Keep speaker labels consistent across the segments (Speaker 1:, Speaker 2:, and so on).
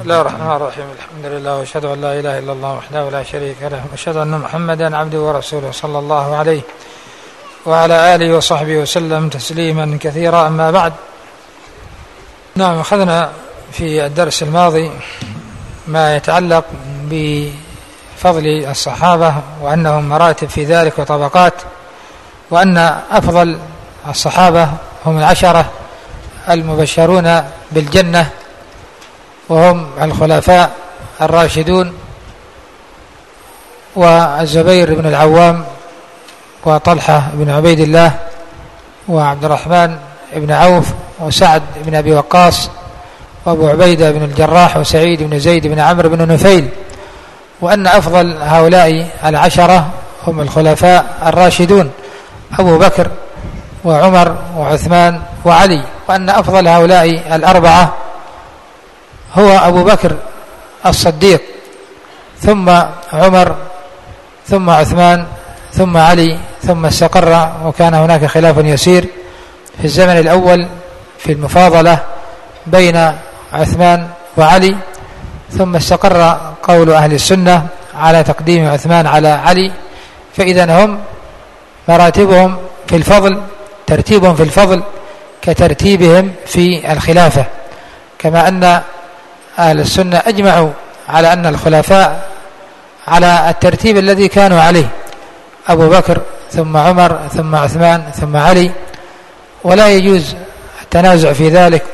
Speaker 1: بسم الله الرحمن الرحيم. الحمد لله واشهد ان لا اله الا الله وحده لا شريك له واشهد ان محمدا عبده ورسوله صلى الله عليه وعلى اله وصحبه وسلم تسليما كثيرا. اما بعد، نعم، اخذنا في الدرس الماضي ما يتعلق بفضل الصحابه وانهم مراتب في ذلك وطبقات، وان افضل الصحابه هم العشره المبشرون بالجنه، وهم الخلفاء الراشدون، والزبير بن العوام وطلحة بن عبيد الله وعبد الرحمن بن عوف وسعد بن أبي وقاص وأبو عبيدة بن الجراح وسعيد بن زيد بن عمرو بن نفيل، وأن أفضل هؤلاء العشرة هم الخلفاء الراشدون أبو بكر وعمر وعثمان وعلي، وأن أفضل هؤلاء الأربعة هو أبو بكر الصديق ثم عمر ثم عثمان ثم علي، ثم استقر وكان هناك خلاف يسير في الزمن الأول في المفاضلة بين عثمان وعلي، ثم استقر قول أهل السنة على تقديم عثمان على علي. فإذا هم مراتبهم في الفضل، ترتيبهم في الفضل كترتيبهم في الخلافة، كما أن أهل السنة أجمعوا على أن الخلفاء على الترتيب الذي كانوا عليه، أبو بكر ثم عمر ثم عثمان ثم علي، ولا يجوز التنازع في ذلك،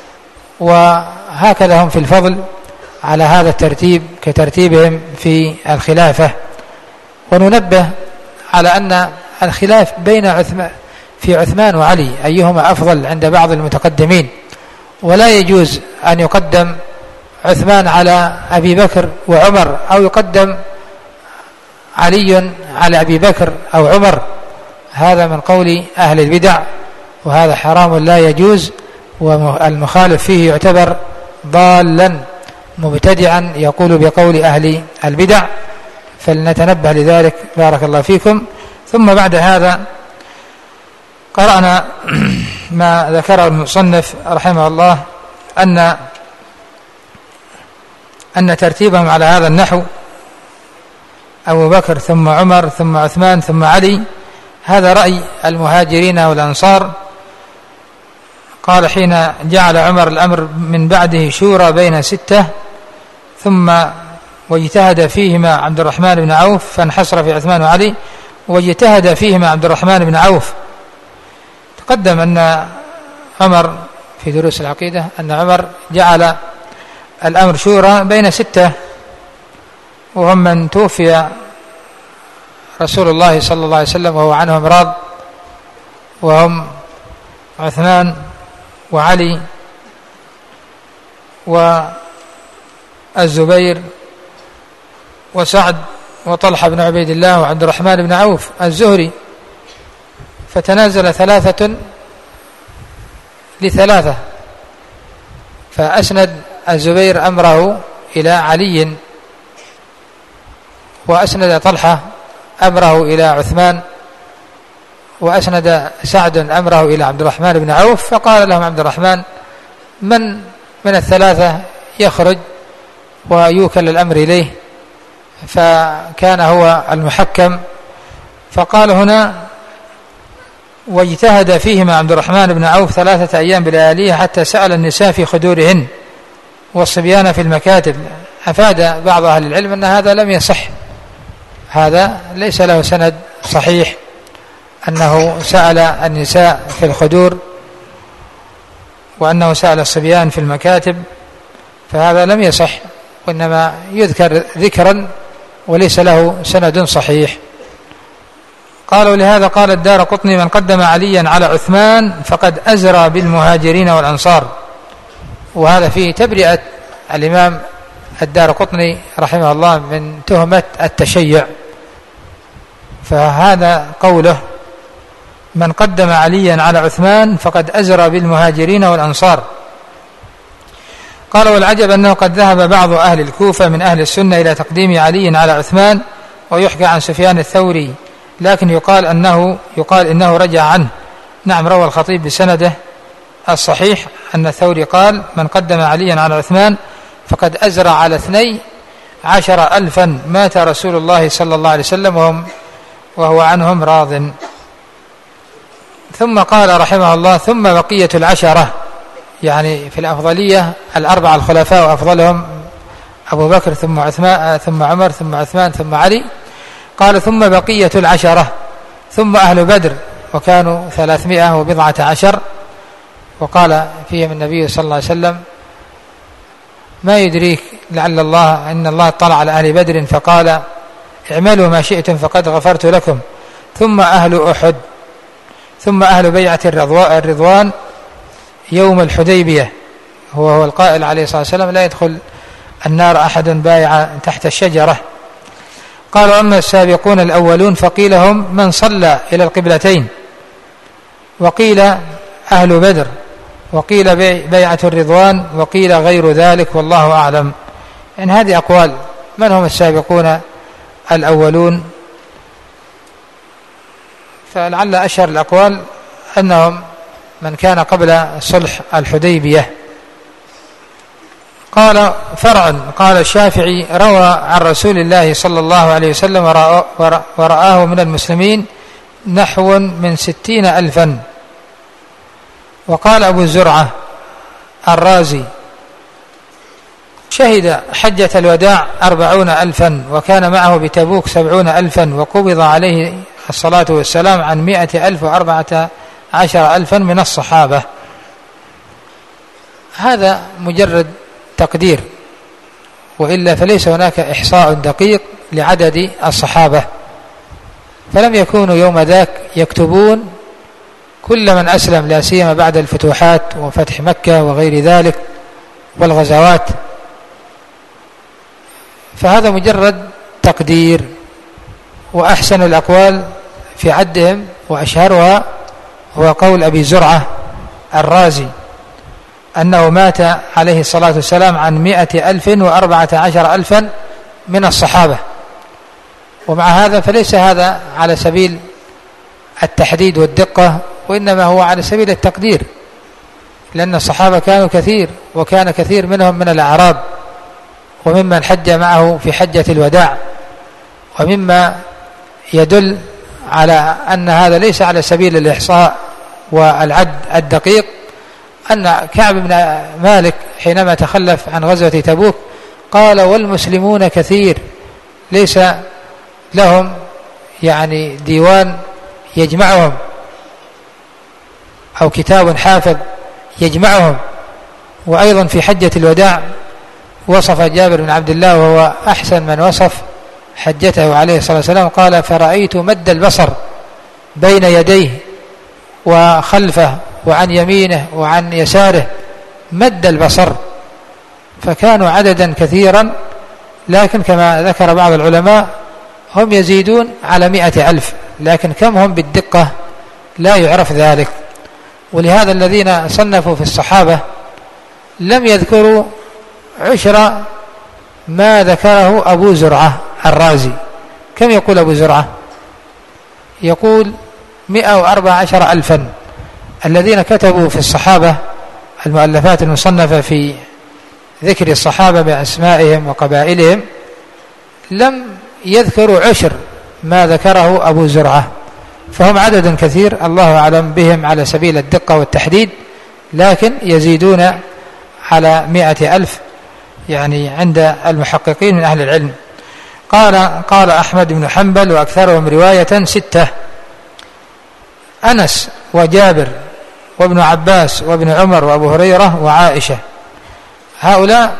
Speaker 1: وهكذا هم في الفضل على هذا الترتيب كترتيبهم في الخلافة. وننبه على أن الخلاف في عثمان وعلي أيهما أفضل عند بعض المتقدمين، ولا يجوز أن يقدم عثمان على أبي بكر وعمر، أو يقدم علي على أبي بكر أو عمر، هذا من قول أهل البدع، وهذا حرام لا يجوز، والمخالف فيه يعتبر ضالا مبتدعا يقول بقول أهل البدع، فلنتنبه لذلك بارك الله فيكم. ثم بعد هذا قرأنا ما ذكره المصنف رحمه الله أن ترتيبهم على هذا النحو أبو بكر ثم عمر ثم عثمان ثم علي، هذا رأي المهاجرين والأنصار. قال حين جعل عمر الأمر من بعده شورى بين 6، ثم واجتهد فيهما عبد الرحمن بن عوف فانحصر في عثمان وعلي، واجتهد فيهما عبد الرحمن بن عوف. تقدم أن عمر في دروس العقيدة أن عمر جعل الأمر شورى بين 6، وهم من توفي رسول الله صلى الله عليه وسلم وهو عنهم راض، وهم عثمان وعلي والزبير وسعد وطلحة بن عبيد الله وعبد الرحمن بن عوف الزهري، فتنازل 3 ل3، فأسند الزبير أمره إلى علي، وأسند طلحة أمره إلى عثمان، وأسند سعد أمره إلى عبد الرحمن بن عوف. فقال لهم عبد الرحمن: من 3 يخرج ويوكل الأمر إليه؟ فكان هو المحكم. فقال هنا: واجتهد فيهما عبد الرحمن بن عوف 3 أيام بلياليها حتى سأل النساء في خدورهن والصبيان في المكاتب. أفاد بعض أهل العلم أن هذا لم يصح، هذا ليس له سند صحيح أنه سأل النساء في الخدور وأنه سأل الصبيان في المكاتب، فهذا لم يصح، وإنما يذكر ذكرا وليس له سند صحيح. قالوا: لهذا قال الدارقطني: من قدم عليا على عثمان فقد أزرى بالمهاجرين والأنصار. وهذا فيه تبرئة الإمام الدارقطني رحمه الله من تهمة التشيع، فهذا قوله: من قدم عليا على عثمان فقد أزرى بالمهاجرين والأنصار. قال: والعجب أنه قد ذهب بعض أهل الكوفة من أهل السنة إلى تقديم علي على عثمان، ويحكى عن سفيان الثوري، لكن يقال إنه رجع عنه. نعم، روى الخطيب بسنده الصحيح أن الثوري قال: من قدم عليا على عثمان فقد أزرع على 12,000 مات رسول الله صلى الله عليه وسلم وهو عنهم راض. ثم قال رحمه الله: ثم بقية العشرة، يعني في الأفضلية 4 الخلفاء وأفضلهم أبو بكر ثم عثمان ثم عمر ثم عثمان ثم علي. قال: ثم بقية العشرة، ثم أهل بدر وكانوا 310. وقال فيهم النبي صلى الله عليه وسلم: ما يدريك لعل الله إن الله اطلع على أهل بدر فقال: اعملوا ما شئتم فقد غفرت لكم. ثم أهل أحد، ثم أهل بيعة الرضوان يوم الحديبية، هو القائل عليه الصلاة والسلام: لا يدخل النار أحد بايع تحت الشجرة. قال: أما السابقون الأولون فقيل هم من صلى إلى القبلتين، وقيل أهل بدر، وقيل بيعة الرضوان، وقيل غير ذلك، والله أعلم. إن هذه أقوال من هم السابقون الأولون، فلعل أشهر الأقوال أنهم من كان قبل صلح الحديبية. قال: فرع. قال الشافعي: روى عن رسول الله صلى الله عليه وسلم ورآه من المسلمين نحو من 60,000. وقال أبو زرعة الرازي: شهد حجة الوداع 40,000، وكان معه بتبوك 70,000، وقبض عليه الصلاة والسلام عن 100,000 و14,000 من الصحابة. هذا مجرد تقدير، وإلا فليس هناك إحصاء دقيق لعدد الصحابة، فلم يكونوا يوم ذاك يكتبون كل من أسلم، لا سيما بعد الفتوحات وفتح مكة وغير ذلك والغزوات، فهذا مجرد تقدير. وأحسن الأقوال في عدهم وأشهرها هو قول أبي زرعة الرازي أنه مات عليه الصلاة والسلام عن 100,000 و14,000 من الصحابة. ومع هذا فليس هذا على سبيل التحديد والدقة، وإنما هو على سبيل التقدير، لأن الصحابة كانوا كثير، وكان كثير منهم من الأعراب وممن حج معه في حجة الوداع. ومما يدل على أن هذا ليس على سبيل الإحصاء والعد الدقيق أن كعب بن مالك حينما تخلف عن غزوة تبوك قال: والمسلمون كثير، ليس لهم يعني ديوان يجمعهم أو كتاب حافظ يجمعهم. وأيضا في حجة الوداع وصف جابر بن عبد الله وهو أحسن من وصف حجته عليه الصلاة والسلام، قال: فرأيت مد البصر بين يديه وخلفه وعن يمينه وعن يساره، مد البصر. فكانوا عددا كثيرا، لكن كما ذكر بعض العلماء هم يزيدون على 100,000، لكن كم هم بالدقة لا يعرف ذلك. ولهذا الذين صنفوا في الصحابة لم يذكروا عشر ما ذكره أبو زرعة الرازي. كم يقول أبو زرعة؟ يقول 114,000. الذين كتبوا في الصحابة المؤلفات المصنفة في ذكر الصحابة بأسمائهم وقبائلهم لم يذكروا عشر ما ذكره أبو زرعة، فهم عدد كثير الله أعلم بهم على سبيل الدقة والتحديد، لكن يزيدون على 100,000 يعني عند المحققين من أهل العلم. قال أحمد بن حنبل وأكثرهم رواية 6: أنس وجابر وابن عباس وابن عمر وأبو هريرة وعائشة. هؤلاء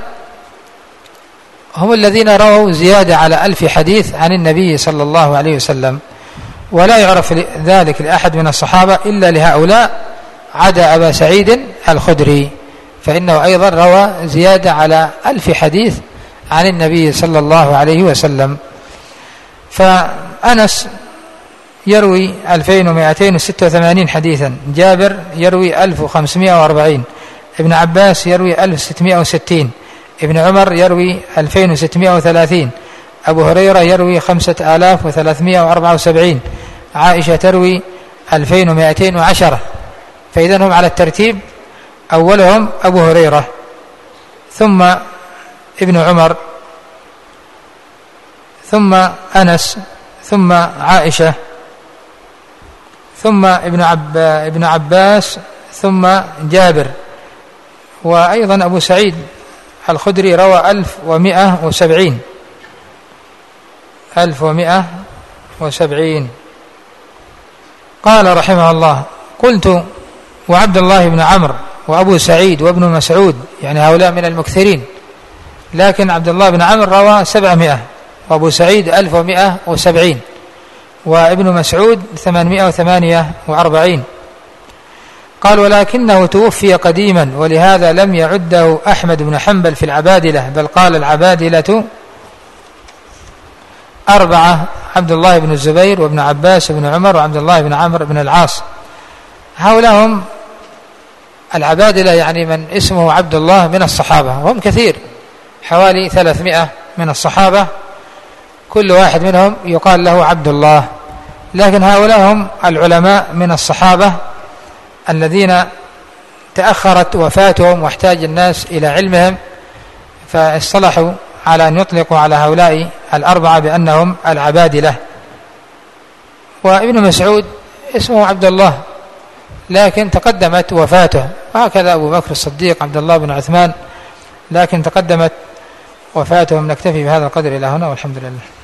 Speaker 1: هم الذين رووا زيادة على 1000 حديث عن النبي صلى الله عليه وسلم، ولا يعرف ذلك لأحد من الصحابة إلا لهؤلاء عدا أبا سعيد الخدري، فإنه أيضا روى زيادة على 1000 حديث عن النبي صلى الله عليه وسلم. فأنس يروي 2286 حديثا، جابر يروي 1540، ابن عباس يروي 1660، ابن عمر يروي 2630، أبو هريرة يروي 5374، عائشة تروي 2210. فإذا هم على الترتيب: أولهم أبو هريرة، ثم
Speaker 2: ابن عمر، ثم أنس، ثم عائشة، ثم ابن عباس، ثم جابر. وأيضا أبو سعيد الخدري روى 1170. قال رحمه الله: قلت: وعبد الله بن عمرو وأبو سعيد وابن مسعود، يعني هؤلاء من المكثرين، لكن عبد الله بن عمرو روى 700، وأبو سعيد 1170، وابن مسعود 848. قال: ولكنه توفي قديما، ولهذا لم يعده أحمد بن حنبل في العبادلة، بل قال العبادلة 4، عبد الله بن الزبير وابن عباس بن عمر وعبد الله بن عمرو بن العاص. هؤلاء العبادلة يعني من اسمه عبد الله من الصحابة، وهم كثير، حوالي 300 من الصحابة، كل واحد منهم يقال له عبد الله. لكن هؤلاء هم العلماء من الصحابة الذين تأخرت وفاتهم واحتاج الناس إلى علمهم، فاصطلحوا على أن يطلقوا على هؤلاء 4 بأنهم العبادلة. وابن مسعود اسمه عبد الله، لكن تقدمت وفاته، وهكذا أبو بكر الصديق عبد الله بن عثمان، لكن تقدمت وفاتهم. نكتفي بهذا القدر إلى هنا، والحمد لله.